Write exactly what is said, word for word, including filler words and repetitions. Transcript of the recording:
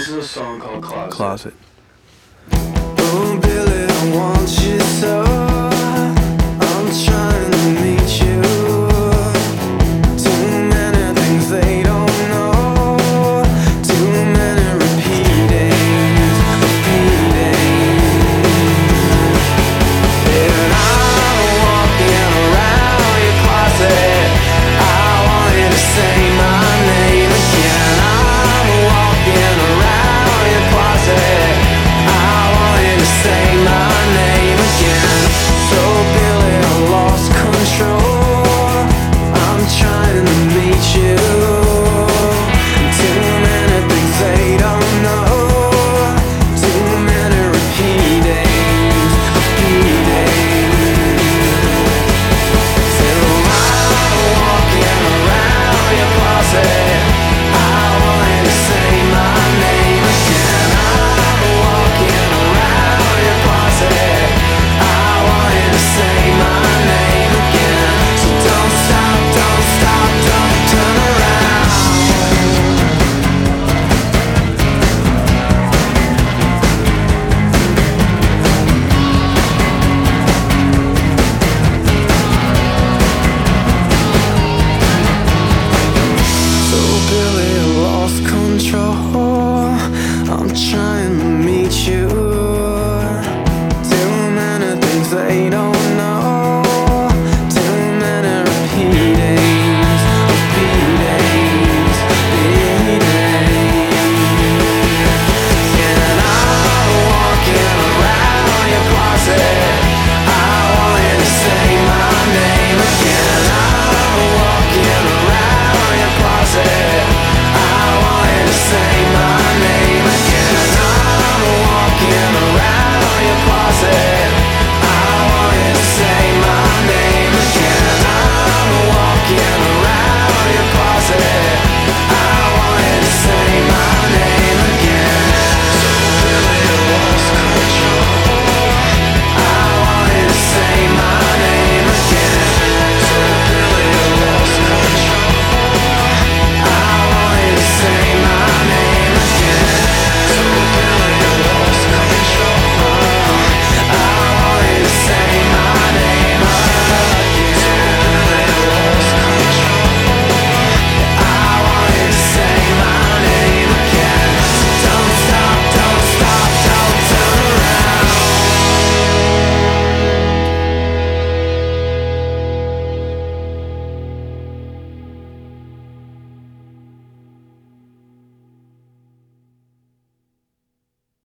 This is a song called Closet. Closet. Oh, Billy, I want you so. I'm trying to meet you. Too many things they don't know. Too many repeating, repeating. And I'm walking around your closet. I want you to say my name again. I'm walking around your closet. I want you to say my name again. So Billy, I lost control. I'm trying to meet you. Too many things they don't know. Too many repeating, repeating. So I'm walking around your closet. I want you to say my name again. I'm walking around your closet. I want you to say my name again. So don't stop, don't stop, don't turn around. So Billy, I lost control. I'm trying to